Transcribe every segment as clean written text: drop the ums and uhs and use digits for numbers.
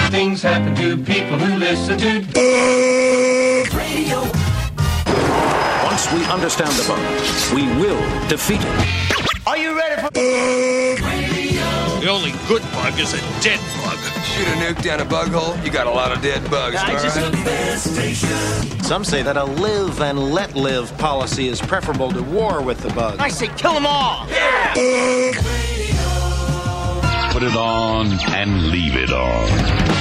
things happen to people who listen to radio. Once we understand the bug, we will defeat it. Are you ready for radio? The only good bug is a dead bug. Shoot a nuke down a bug hole, you got a lot of dead bugs. Some say that a live and let live policy is preferable to war with the bugs. I say kill them all. Yeah. Put it on and leave it on.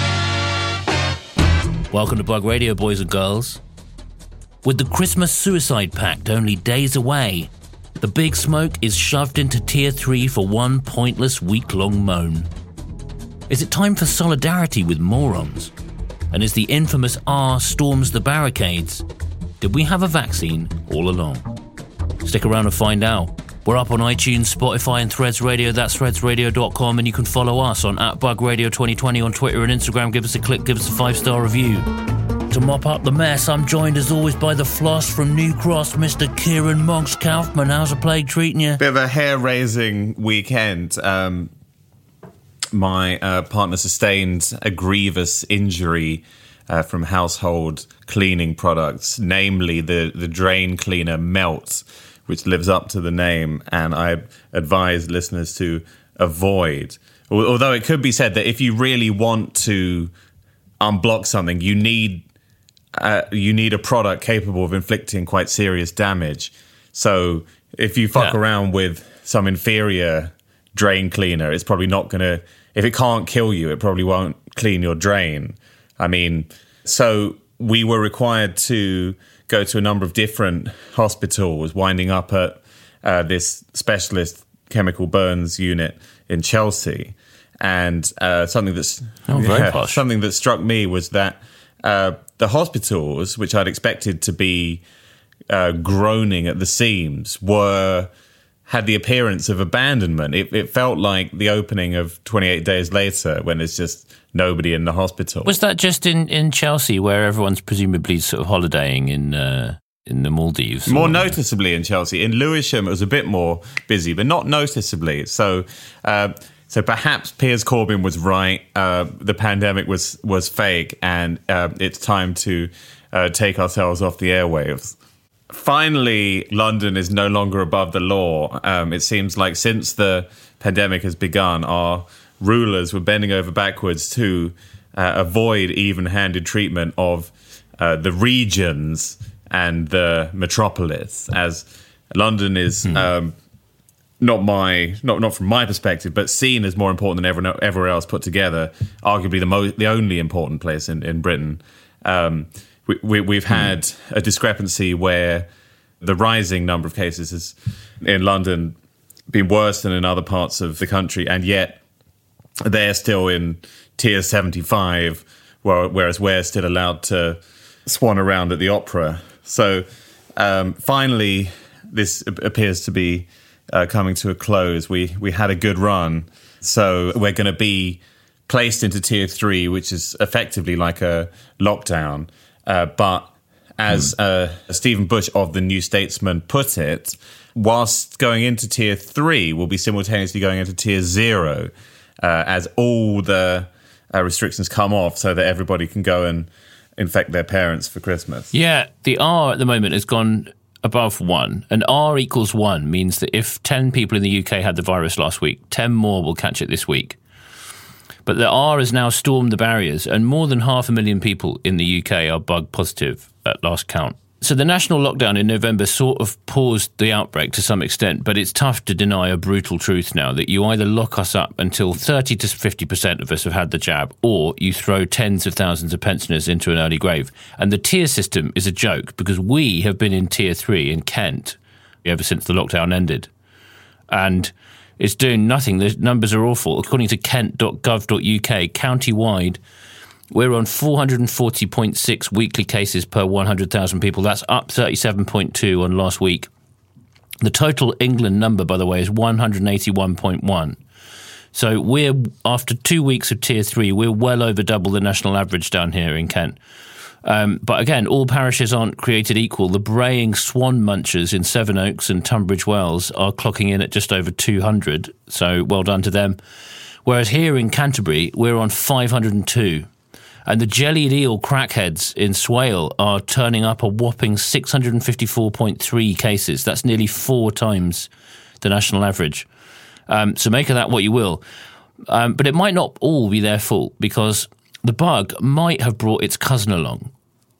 Welcome to Bug Radio, boys and girls. With the Christmas Suicide Pact only days away, the big smoke is shoved into Tier 3 for one pointless week-long moan. Is it time for solidarity with morons? And as the infamous R storms the barricades, did we have a vaccine all along? Stick around and find out. We're up on iTunes, Spotify and Threads Radio. That's threadsradio.com, and you can follow us on @BugRadio2020 on Twitter and Instagram. Give us a click, give us a 5-star review. To mop up the mess, I'm joined as always by the floss from New Cross, Mr. Kieran Monks Kaufman. How's the plague treating you? Bit of a hair-raising weekend. My partner sustained a grievous injury from household cleaning products, namely the drain cleaner Melt, which lives up to the name, and I advise listeners to avoid. Although it could be said that if you really want to unblock something, you need a product capable of inflicting quite serious damage. So if you fuck around with some inferior drain cleaner, it's probably not going to... If it can't kill you, it probably won't clean your drain. I mean, so we were required to go to a number of different hospitals, winding up at this specialist chemical burns unit in Chelsea. And something that struck me was that the hospitals, which I'd expected to be groaning at the seams, had the appearance of abandonment. It felt like the opening of 28 Days Later, when there's just nobody in the hospital. Was that just in Chelsea, where everyone's presumably sort of holidaying in the Maldives? More noticeably in Chelsea. In Lewisham, it was a bit more busy, but not noticeably. So perhaps Piers Corbyn was right. The pandemic was fake, and it's time to take ourselves off the airwaves. Finally, London is no longer above the law. It seems like since the pandemic has begun, our rulers were bending over backwards to avoid even-handed treatment of the regions and the metropolis, as London is not from my perspective, but seen as more important than everywhere else put together. Arguably the only important place in Britain. We've had a discrepancy where the rising number of cases has, in London, been worse than in other parts of the country, and yet they're still in tier 75, whereas we're still allowed to swan around at the opera. So finally, this appears to be coming to a close. We had a good run, so we're going to be placed into tier 3, which is effectively like a lockdown. But as Stephen Bush of the New Statesman put it, whilst going into tier 3, we'll be simultaneously going into tier 0 as all the restrictions come off, so that everybody can go and infect their parents for Christmas. Yeah, the R at the moment has gone above 1, and R equals 1 means that if 10 people in the UK had the virus last week, 10 more will catch it this week. But the R has now stormed the barriers, and more than 500,000 people in the UK are bug positive at last count. So the national lockdown in November sort of paused the outbreak to some extent, but it's tough to deny a brutal truth now that you either lock us up until 30 to 50% of us have had the jab, or you throw tens of thousands of pensioners into an early grave. And the tier system is a joke, because we have been in tier 3 in Kent ever since the lockdown ended. And it's doing nothing. The numbers are awful. According to kent.gov.uk, county-wide, we're on 440.6 weekly cases per 100,000 people. That's up 37.2 on last week. The total England number, by the way, is 181.1. So we're, after 2 weeks of tier 3, we're well over double the national average down here in Kent. But again, all parishes aren't created equal. The braying swan munchers in Sevenoaks and Tunbridge Wells are clocking in at just over 200, so well done to them. Whereas here in Canterbury, we're on 502. And the jellied eel crackheads in Swale are turning up a whopping 654.3 cases. That's nearly 4 times the national average. So make of that what you will. But it might not all be their fault, because the bug might have brought its cousin along.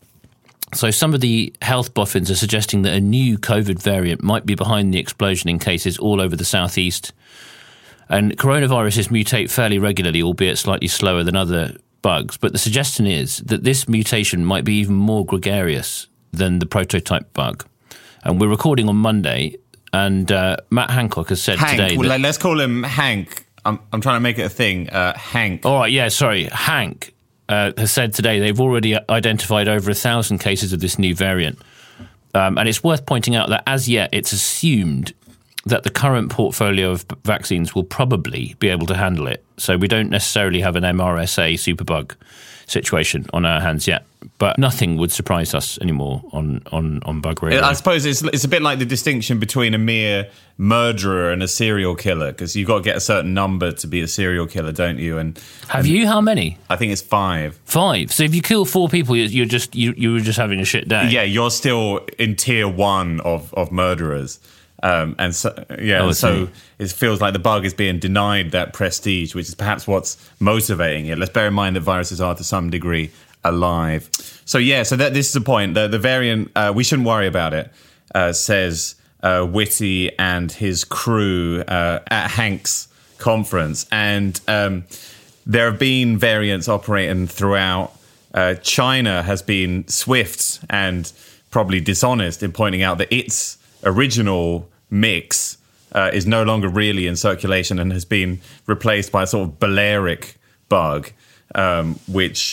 So some of the health boffins are suggesting that a new COVID variant might be behind the explosion in cases all over the southeast. And coronaviruses mutate fairly regularly, albeit slightly slower than other bugs. But the suggestion is that this mutation might be even more gregarious than the prototype bug. And we're recording on Monday, and Matt Hancock has said today... Well, let's call him Hank. I'm trying to make it a thing. Hank. All right, yeah, sorry. Hank has said today they've already identified over 1,000 cases of this new variant. And it's worth pointing out that as yet it's assumed that the current portfolio of vaccines will probably be able to handle it. So we don't necessarily have an MRSA superbug situation on our hands yet. But nothing would surprise us anymore on bug radio. I suppose it's a bit like the distinction between a mere murderer and a serial killer, because you've got to get a certain number to be a serial killer, don't you? And have you? How many? I think it's 5. 5. So if you kill 4 people, you were just having a shit day. Yeah, you're still in tier 1 of murderers. And so, yeah, so it feels like the bug is being denied that prestige, which is perhaps what's motivating it. Let's bear in mind that viruses are to some degree alive. So this is the point. The variant, we shouldn't worry about it, says Whitty and his crew at Hank's conference. And there have been variants operating throughout. China has been swift and probably dishonest in pointing out that its original mix is no longer really in circulation and has been replaced by a sort of Balearic bug, which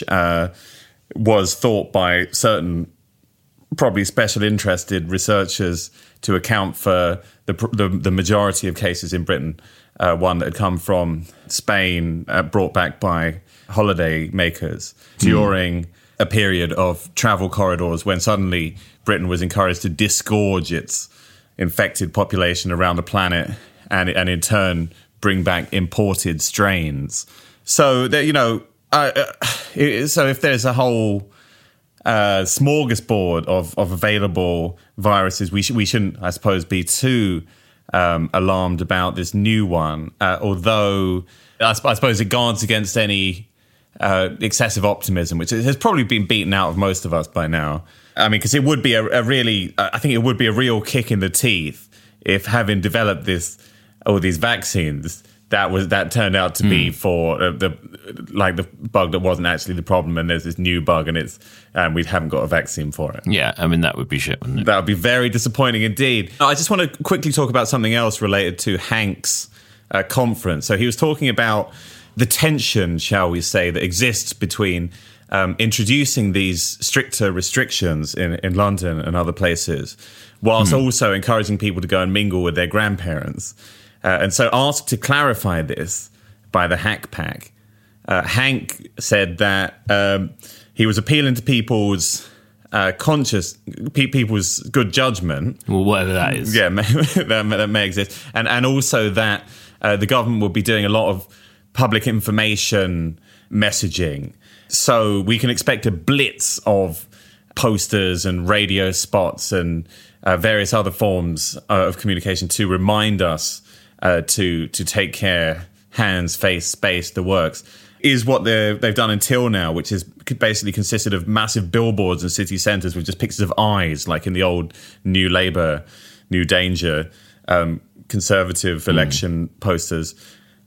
was thought by certain probably special interested researchers to account for the majority of cases in Britain, one that had come from Spain, brought back by holiday makers during a period of travel corridors when suddenly Britain was encouraged to disgorge its infected population around the planet and in turn bring back imported strains. So that, so if there's a whole smorgasbord of available viruses, we shouldn't, I suppose, be too alarmed about this new one. Although I suppose it guards against any excessive optimism, which has probably been beaten out of most of us by now. I mean, because it would be I think it would be a real kick in the teeth if, having developed all these vaccines, that turned out to be for the bug that wasn't actually the problem, and there's this new bug, and we haven't got a vaccine for it. Yeah, I mean, that would be shit, wouldn't it? That would be very disappointing indeed. I just want to quickly talk about something else related to Hank's conference. So he was talking about the tension, shall we say, that exists between introducing these stricter restrictions in London and other places, whilst also encouraging people to go and mingle with their grandparents. And so, asked to clarify this by the Hack Pack, Hank said that he was appealing to people's people's good judgment. Well, whatever that is. Yeah, that may exist. And also that the government will be doing a lot of public information messaging. So we can expect a blitz of posters and radio spots and various other forms of communication to remind us to take care, hands, face, space, the works, is what they've done until now, which is basically consisted of massive billboards in city centres with just pictures of eyes, like in the old New Labour, New Danger, Conservative election posters,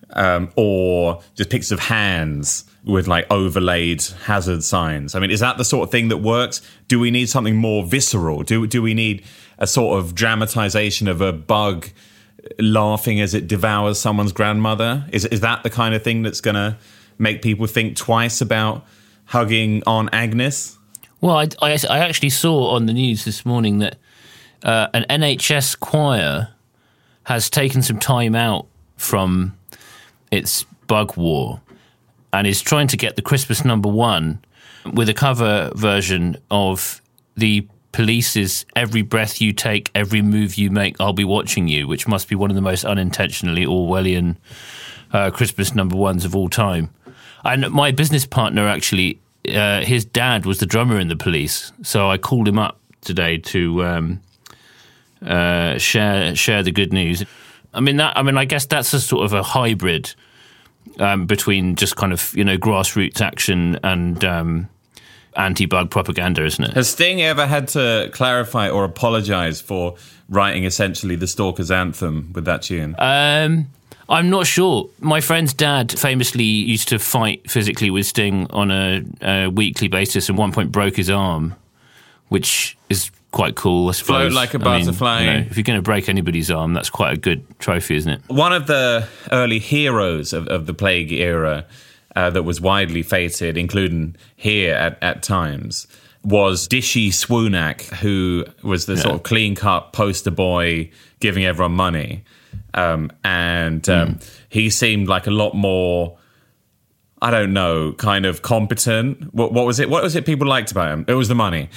or just pictures of hands with like overlaid hazard signs. I mean, is that the sort of thing that works? Do we need something more visceral? Do we need a sort of dramatization of a bug laughing as it devours someone's grandmother? Is that the kind of thing that's going to make people think twice about hugging Aunt Agnes? Well, I actually saw on the news this morning that an NHS choir has taken some time out from its bug war and is trying to get the Christmas #1 with a cover version of the Police's "Every Breath You Take, Every Move You Make, I'll Be Watching You," which must be one of the most unintentionally Orwellian Christmas #1s of all time. And my business partner actually his dad was the drummer in The Police, so I called him up today to share the good news. I guess that's a sort of a hybrid between just kind of, grassroots action and anti-bug propaganda, isn't it? Has Sting ever had to clarify or apologise for writing essentially the Stalkers anthem with that tune? I'm not sure. My friend's dad famously used to fight physically with Sting on a weekly basis, and at one point broke his arm, which is quite cool, I suppose. Float like a butterfly. If you're going to break anybody's arm, that's quite a good trophy, isn't it? One of the early heroes of the Plague era that was widely feted, including here at times, was Rishi Sunak, who was the sort of clean-cut poster boy giving everyone money. He seemed like a lot more, I don't know, kind of competent. What was it? What was it people liked about him? It was the money.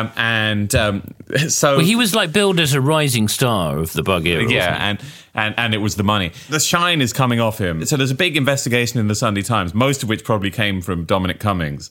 So he was like billed as a rising star of the bug era. Yeah, and it was the money. The shine is coming off him. So there's a big investigation in the Sunday Times, most of which probably came from Dominic Cummings.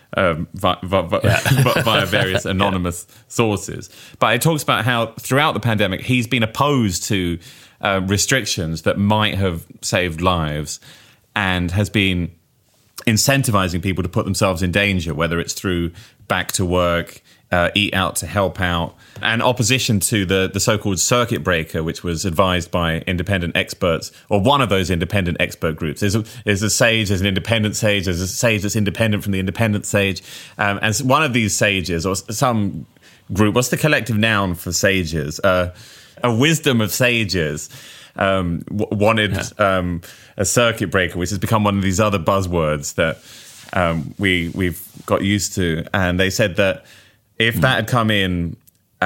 Via various anonymous sources. But it talks about how throughout the pandemic he's been opposed to restrictions that might have saved lives and has been incentivizing people to put themselves in danger, whether it's through back to work, eat out to help out, and opposition to the so-called circuit breaker, which was advised by independent experts, or one of those independent expert groups. There's a sage, there's an independent sage, there's a sage that's independent from the independent sage, and one of these sages, or some group, what's the collective noun for sages? A wisdom of sages wanted a circuit breaker, which has become one of these other buzzwords that we've got used to, and they said that if that had come in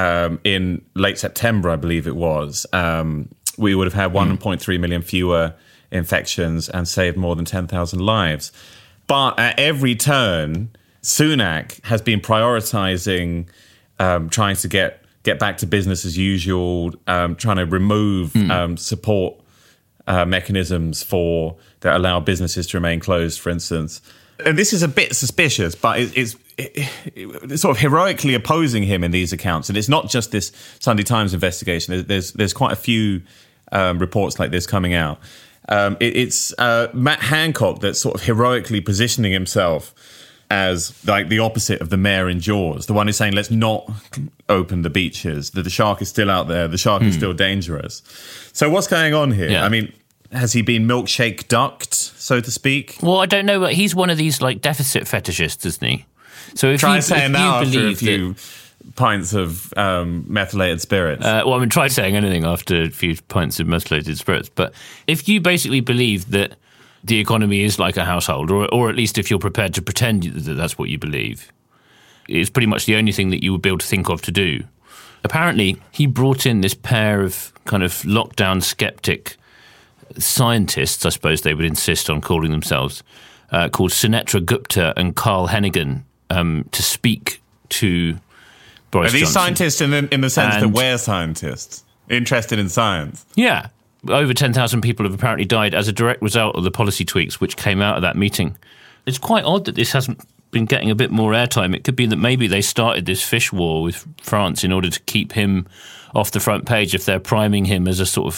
late September, I believe it was, we would have had 1.3 million fewer infections and saved more than 10,000 lives. But at every turn, Sunak has been prioritising trying to get back to business as usual, trying to remove support mechanisms that allow businesses to remain closed, for instance. And this is a bit suspicious, but it's sort of heroically opposing him in these accounts. And it's not just this Sunday Times investigation. There's quite a few reports like this coming out. It's Matt Hancock that's sort of heroically positioning himself as like the opposite of the mayor in Jaws, the one who's saying, let's not open the beaches, that the shark is still out there, the shark is still dangerous. So what's going on here? Yeah. I mean, has he been milkshake ducked, so to speak? Well, I don't know, but he's one of these like deficit fetishists, isn't he? So if try you, saying if that you after a believe few pints of methylated spirits. try saying anything after a few pints of methylated spirits. But if you basically believe that the economy is like a household, or at least if you're prepared to pretend that that's what you believe, it's pretty much the only thing that you would be able to think of to do. Apparently, he brought in this pair of kind of lockdown skeptic scientists, I suppose they would insist on calling themselves, called Sunetra Gupta and Carl Hennigan, to speak to Boris Johnson. Are these scientists in the sense that we're scientists, interested in science? Yeah. Over 10,000 people have apparently died as a direct result of the policy tweaks which came out of that meeting. It's quite odd that this hasn't been getting a bit more airtime. It could be that maybe they started this fish war with France in order to keep him off the front page if they're priming him as a sort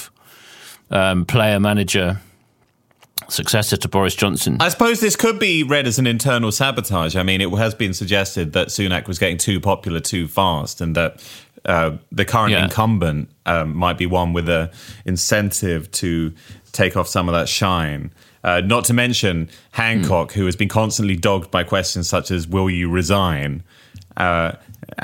of player-manager successor to Boris Johnson. I suppose this could be read as an internal sabotage. I mean, it has been suggested that Sunak was getting too popular too fast, and that the current incumbent might be one with an incentive to take off some of that shine. Not to mention Hancock, who has been constantly dogged by questions such as, will you resign? So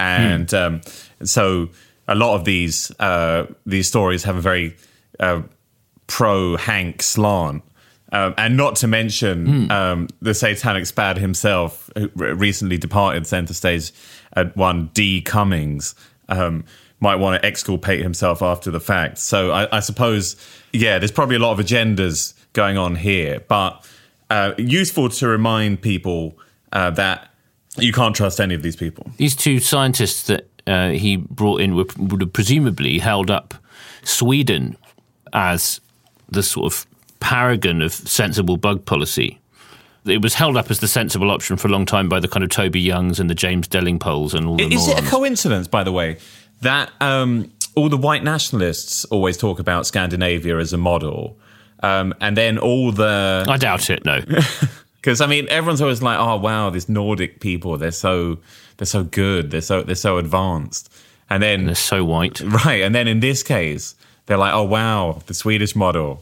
a lot of these stories have a very pro-Hank slant. And not to mention the satanic spad himself, who recently departed centre stage at one, D. Cummings, might want to exculpate himself after the fact. So I suppose, there's probably a lot of agendas going on here, but useful to remind people that you can't trust any of these people. These two scientists that he brought in would have presumably held up Sweden as the sort of paragon of sensible bug policy. It was held up as the sensible option for a long time by the kind of Toby Youngs and the James Delingpoles and all the Is morons. it a coincidence, by the way, that all the white nationalists always talk about Scandinavia as a model, and then all the... I doubt it, no. Because, I mean, everyone's always like, oh, wow, these Nordic people, they're so good, they're so advanced. And then... They're so white. Right, and then in this case, they're like, oh, wow, the Swedish model...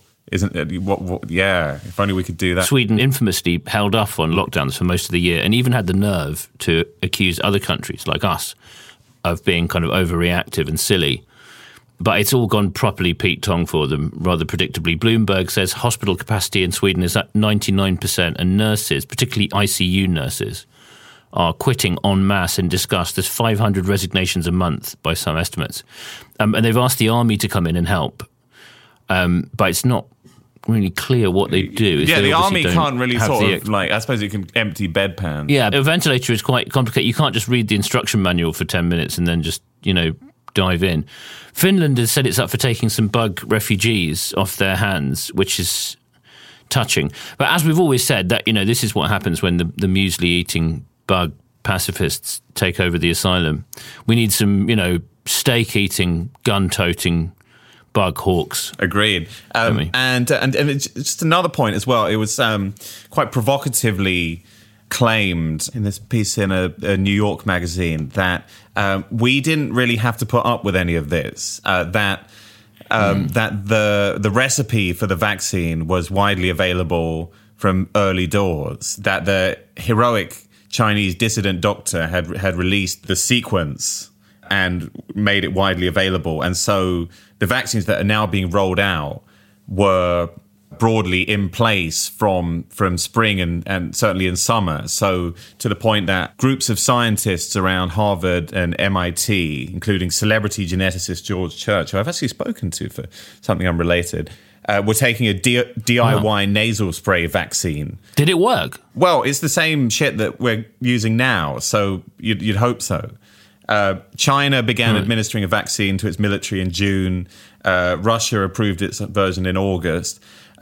yeah, if only we could do that. Sweden infamously held off on lockdowns for most of the year and even had the nerve to accuse other countries like us of being kind of overreactive and silly. But it's all gone properly Pete Tong for them, rather predictably. Bloomberg says hospital capacity in Sweden is at 99%, and nurses, particularly ICU nurses, are quitting en masse in disgust. There's 500 resignations a month by some estimates. And they've asked the army to come in and help. But it's not really clear what they do. Yeah, the army can't really I suppose it can empty bedpans. Yeah, a ventilator is quite complicated. You can't just read the instruction manual for 10 minutes and then just, dive in. Finland has said it's up for taking some bug refugees off their hands, which is touching. But as we've always said, that this is what happens when the muesli-eating bug pacifists take over the asylum. We need some, steak-eating, gun-toting bug hawks. Agreed. And it's just another point as well. It was quite provocatively claimed in this piece in a New York magazine that we didn't really have to put up with any of this. That the recipe for the vaccine was widely available from early doors. That the heroic Chinese dissident doctor had released the sequence and made it widely available. And so the vaccines that are now being rolled out were broadly in place from spring and certainly in summer. So to the point that groups of scientists around Harvard and MIT, including celebrity geneticist George Church, who I've actually spoken to for something unrelated, were taking a DIY nasal spray vaccine. Did it work? Well, it's the same shit that we're using now, so you'd hope so. China began administering a vaccine to its military in June. Russia approved its version in August.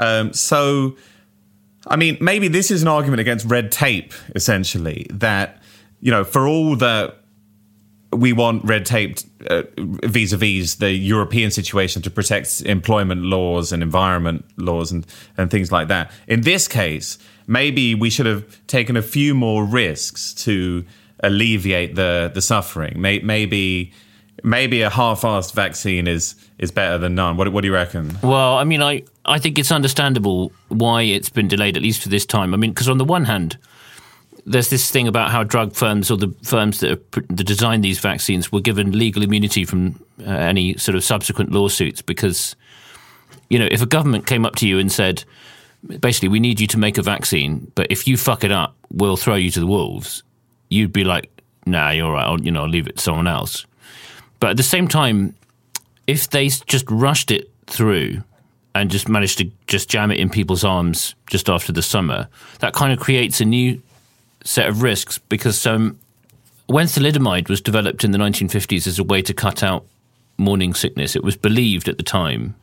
So, I mean, maybe this is an argument against red tape, essentially, that, for all that we want red tape vis-a-vis the European situation to protect employment laws and environment laws and things like that. In this case, maybe we should have taken a few more risks to alleviate the suffering. Maybe a half-assed vaccine is better than none. What do you reckon? Well, I mean, I think it's understandable why it's been delayed, at least for this time. I mean, because on the one hand, there's this thing about how drug firms or the firms that designed these vaccines were given legal immunity from any sort of subsequent lawsuits because, if a government came up to you and said, basically, we need you to make a vaccine, but if you fuck it up, we'll throw you to the wolves, you'd be like, nah, you're all right, I'll leave it to someone else. But at the same time, if they just rushed it through and just managed to just jam it in people's arms just after the summer, that kind of creates a new set of risks because when thalidomide was developed in the 1950s as a way to cut out morning sickness, it was believed at the time,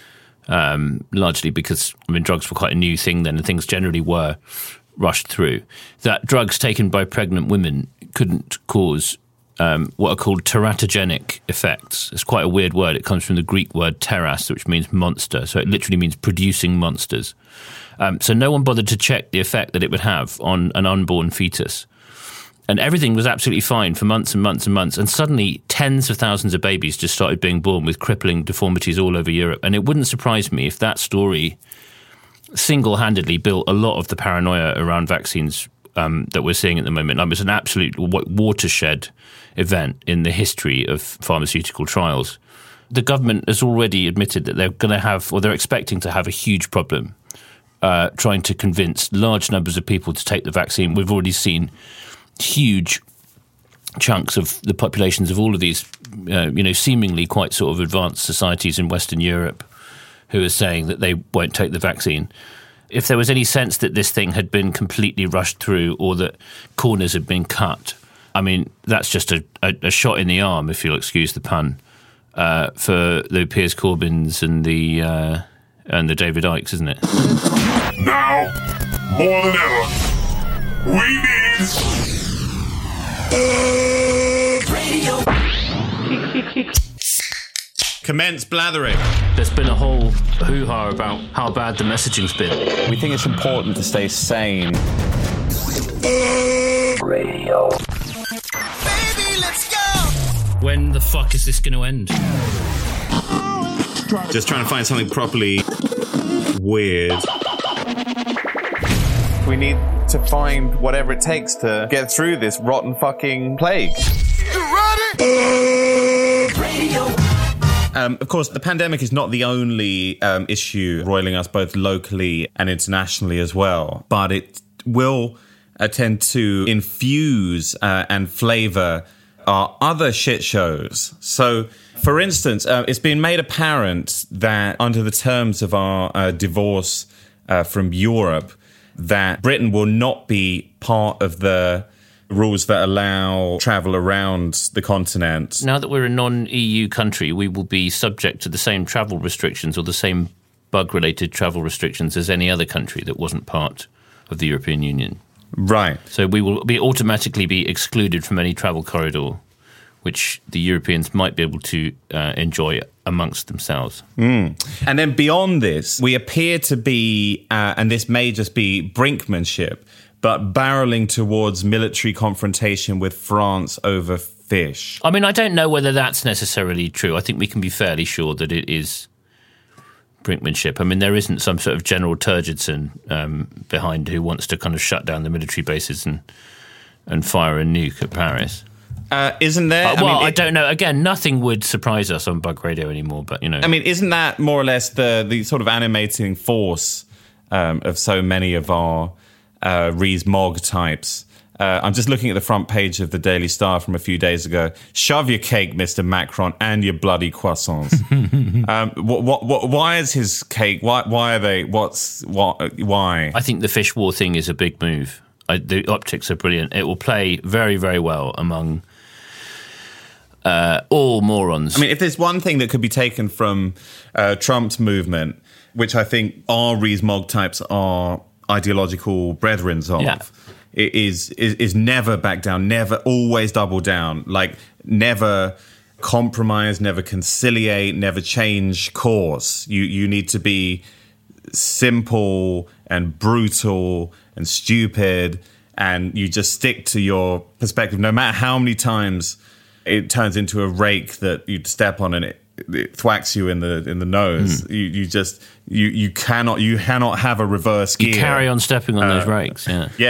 largely because, drugs were quite a new thing then and things generally were rushed through, that drugs taken by pregnant women couldn't cause what are called teratogenic effects. It's quite a weird word. It comes from the Greek word teras, which means monster. So it literally means producing monsters. So no one bothered to check the effect that it would have on an unborn fetus. And everything was absolutely fine for months and months and months. And suddenly tens of thousands of babies just started being born with crippling deformities all over Europe. And it wouldn't surprise me if that story single-handedly built a lot of the paranoia around vaccines that we're seeing at the moment. It was an absolute watershed event in the history of pharmaceutical trials. The government has already admitted that they're going to have, or they're expecting to have, a huge problem trying to convince large numbers of people to take the vaccine. We've already seen huge chunks of the populations of all of these, seemingly quite sort of advanced societies in Western Europe who are saying that they won't take the vaccine. If there was any sense that this thing had been completely rushed through or that corners had been cut, that's just a shot in the arm, if you'll excuse the pun, for the Piers Corbyns and the David Ickes, isn't it? Now, more than ever, We need Commence blathering. There's been a whole hoo-ha about how bad the messaging's been. We think it's important to stay sane. Radio. Baby, let's go! When the fuck is this going to end? Just trying to find something properly weird. We need to find whatever it takes to get through this rotten fucking plague. You ready? Radio. Of course, the pandemic is not the only issue roiling us both locally and internationally as well, but it will tend to infuse and flavour our other shit shows. So, for instance, it's been made apparent that under the terms of our divorce from Europe, that Britain will not be part of the rules that allow travel around the continent. Now that we're a non-EU country, we will be subject to the same travel restrictions or the same bug-related travel restrictions as any other country that wasn't part of the European Union. Right. So we will automatically be excluded from any travel corridor which the Europeans might be able to enjoy amongst themselves. And then beyond this, we appear to be, and this may just be brinkmanship, but barreling towards military confrontation with France over fish. I mean, I don't know whether that's necessarily true. I think we can be fairly sure that it is brinkmanship. I mean, there isn't some sort of General Turgidson behind who wants to kind of shut down the military bases and fire a nuke at Paris. Isn't there? I don't know. Again, nothing would surprise us on Bug Radio anymore, but, you know. I mean, isn't that more or less the sort of animating force of so many of our Rees-Mogg types? I'm just looking at the front page of the Daily Star from a few days ago. Shove your cake, Mr. Macron, and your bloody croissants. Why is his cake? Why are they? Why? I think the fish war thing is a big move. The optics are brilliant. It will play very, very well among all morons. I mean, if there's one thing that could be taken from Trump's movement, which I think our Rees-Mogg types are ideological brethrens of, it is never back down, never, always double down, like never compromise, never conciliate, never change course. You need to be simple and brutal and stupid, and you just stick to your perspective, no matter how many times it turns into a rake that you step on and it thwacks you in the nose. You cannot have a reverse gear. You carry on stepping on those rakes.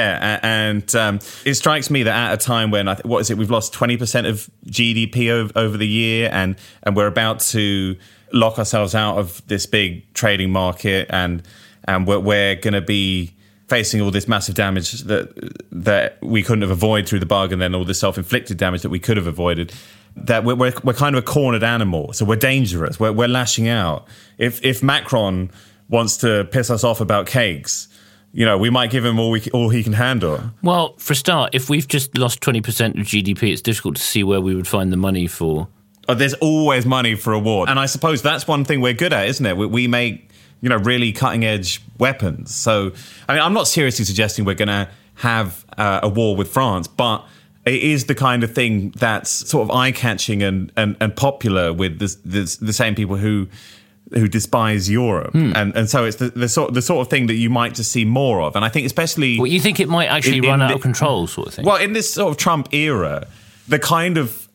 And it strikes me that at a time when we've lost 20% of GDP over the year, and we're about to lock ourselves out of this big trading market, and we're going to be facing all this massive damage that we couldn't have avoided through the bug, and then all the self-inflicted damage that we could have avoided. That we're kind of a cornered animal, so we're dangerous. We're lashing out. If Macron wants to piss us off about cakes, we might give him all he can handle. Well, for a start, if we've just lost 20% of GDP, it's difficult to see where we would find the money for. There's always money for a war, and I suppose that's one thing we're good at, isn't it? We make really cutting edge weapons. So, I mean, I'm not seriously suggesting we're going to have a war with France, but it is the kind of thing that's sort of eye-catching and popular with the same people who despise Europe, and so it's the sort of thing that you might just see more of. And I think especially, you think it might actually run out of control, sort of thing. Well, in this sort of Trump era, the kind of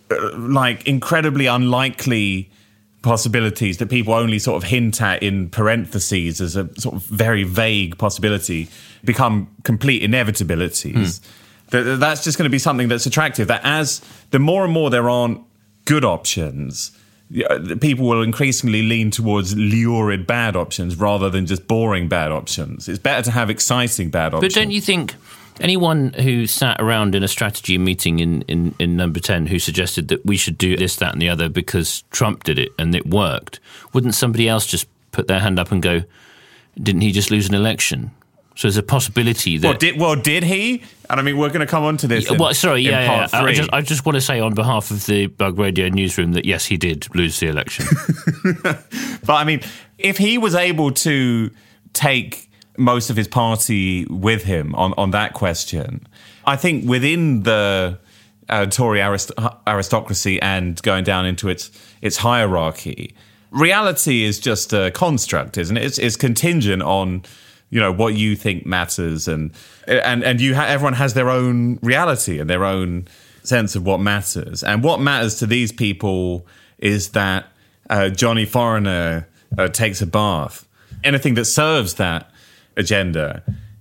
incredibly unlikely possibilities that people only sort of hint at in parentheses as a sort of very vague possibility become complete inevitabilities. That's just going to be something that's attractive, that as the more and more there aren't good options, people will increasingly lean towards lurid bad options rather than just boring bad options. It's better to have exciting bad options. But don't you think anyone who sat around in a strategy meeting in number 10 who suggested that we should do this, that and the other because Trump did it and it worked, wouldn't somebody else just put their hand up and go, didn't he just lose an election? So there's a possibility that... Did he? And I mean, we're going to come on to this in part 3. I just want to say on behalf of the Bug Radio newsroom that, yes, he did lose the election. But I mean, if he was able to take most of his party with him on that question. I think within the Tory aristocracy and going down into its hierarchy, reality is just a construct, isn't it? It's contingent on, what you think matters, and everyone has their own reality and their own sense of what matters. And what matters to these people is that Johnny Foreigner takes a bath. Anything that serves that agenda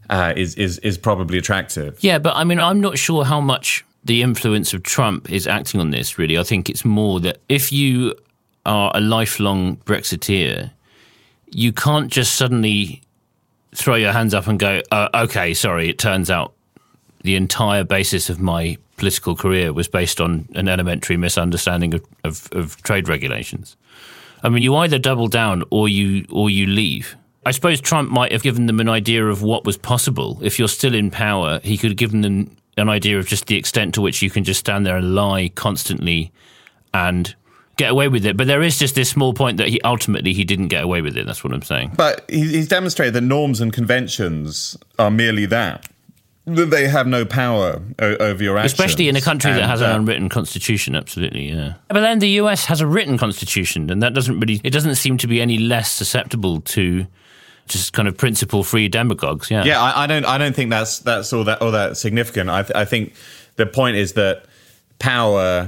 is probably attractive. Yeah, but I mean, I'm not sure how much the influence of Trump is acting on this, really. I think it's more that if you are a lifelong Brexiteer, you can't just suddenly throw your hands up and go, okay, sorry, it turns out the entire basis of my political career was based on an elementary misunderstanding of trade regulations. I mean, you either double down or you leave. I suppose Trump might have given them an idea of what was possible. If you're still in power, he could have given them an idea of just the extent to which you can just stand there and lie constantly and get away with it. But there is just this small point that he didn't get away with it. That's what I'm saying. But he's demonstrated that norms and conventions are merely that they have no power over your actions. Especially in a country that has an unwritten constitution, absolutely, yeah. But then the US has a written constitution, and that doesn't seem to be any less susceptible to just kind of principle-free demagogues, yeah. Yeah, I don't think that's all that significant. I think the point is that power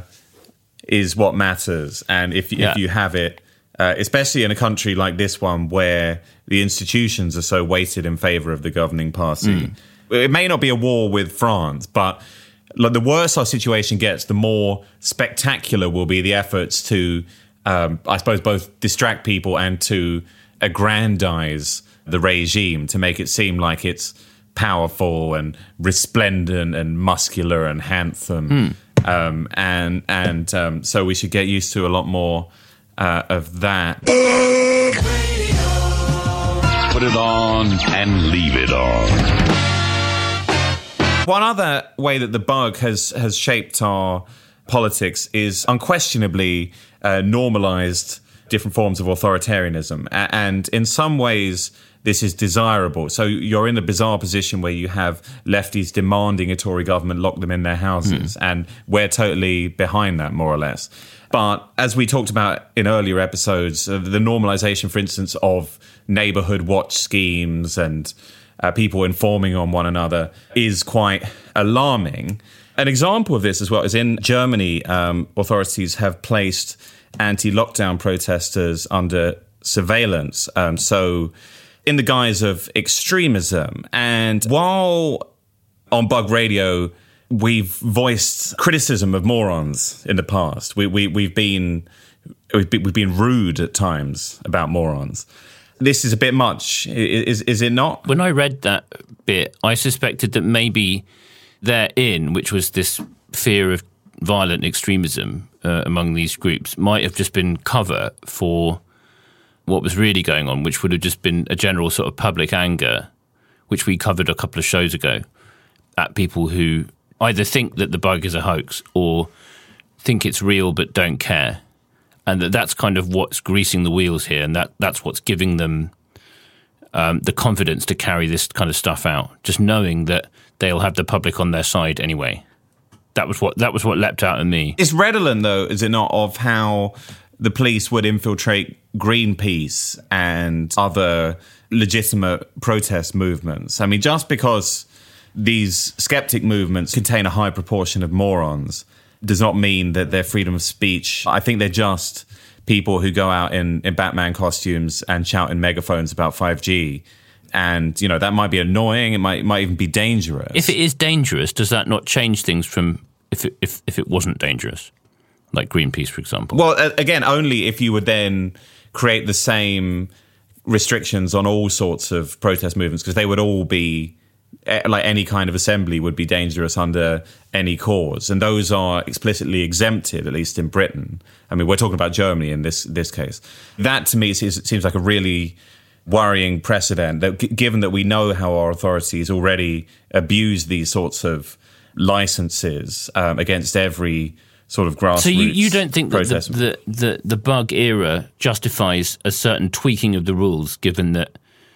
is what matters, and if you have it, especially in a country like this one where the institutions are so weighted in favour of the governing party. It may not be a war with France, but the worse our situation gets, the more spectacular will be the efforts to, I suppose, both distract people and to aggrandize the regime, to make it seem like it's powerful and resplendent and muscular and handsome. So we should get used to a lot more of that. Put it on and leave it on. One other way that the bug has shaped our politics is unquestionably normalised different forms of authoritarianism. And in some ways, this is desirable. So you're in a bizarre position where you have lefties demanding a Tory government lock them in their houses. And we're totally behind that, more or less. But as we talked about in earlier episodes, the normalisation, for instance, of neighbourhood watch schemes and people informing on one another is quite alarming. An example of this as well is in Germany, authorities have placed anti-lockdown protesters under surveillance. So in the guise of extremism. And while on Bug Radio, we've voiced criticism of morons in the past. We've been rude at times about morons. This is a bit much, is it not? When I read that bit, I suspected that maybe their in, which was this fear of violent extremism among these groups, might have just been cover for what was really going on, which would have just been a general sort of public anger, which we covered a couple of shows ago, at people who either think that the bug is a hoax or think it's real but don't care. And that's kind of what's greasing the wheels here, and that's what's giving them the confidence to carry this kind of stuff out, just knowing that they'll have the public on their side anyway. That was what leapt out at me. It's redolent, though, is it not, of how the police would infiltrate Greenpeace and other legitimate protest movements. I mean, just because these skeptic movements contain a high proportion of morons does not mean that they're freedom of speech. I think they're just people who go out in Batman costumes and shout in megaphones about 5G. And, you know, that might be annoying. It might even be dangerous. If it is dangerous, does that not change things from if it wasn't dangerous? Like Greenpeace, for example. Well, again, only if you would then create the same restrictions on all sorts of protest movements, because they would all be, like any kind of assembly would be dangerous under any cause. And those are explicitly exempted, at least in Britain. I mean, we're talking about Germany in this case. That, to me, seems like a really worrying precedent, that given that we know how our authorities already abuse these sorts of licenses against every sort of grassroots. So you don't think that the the bug era justifies a certain tweaking of the rules, given that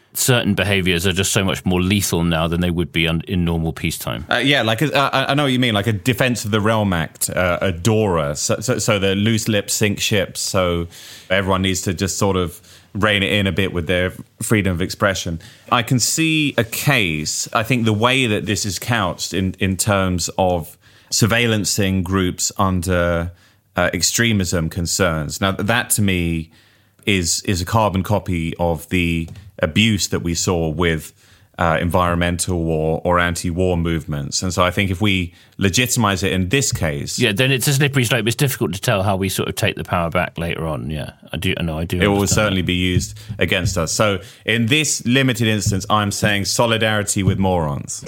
certain behaviours are just so much more lethal now than they would be in normal peacetime. Yeah, like I know what you mean, like a Defence of the Realm Act, a DORA, so the loose lips sink ships, so everyone needs to just sort of rein it in a bit with their freedom of expression. I can see a case, I think the way that this is couched in terms of surveillancing groups under extremism concerns. Now, that to me is a carbon copy of the abuse that we saw with environmental war or anti-war movements. And so I think if we legitimize it in this case... Yeah, then it's a slippery slope. It's difficult to tell how we sort of take the power back later on. Yeah, I do. It will certainly be used against us. So in this limited instance, I'm saying solidarity with morons.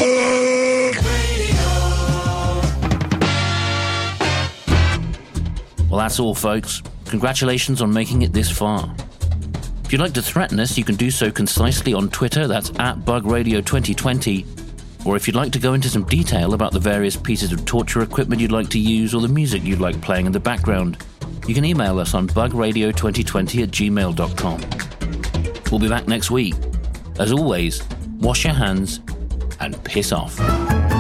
Well, that's all, folks. Congratulations on making it this far. If you'd like to threaten us, you can do so concisely on Twitter, that's @BugRadio2020. Or if you'd like to go into some detail about the various pieces of torture equipment you'd like to use or the music you'd like playing in the background, you can email us on bugradio2020@gmail.com. We'll be back next week. As always, wash your hands and piss off.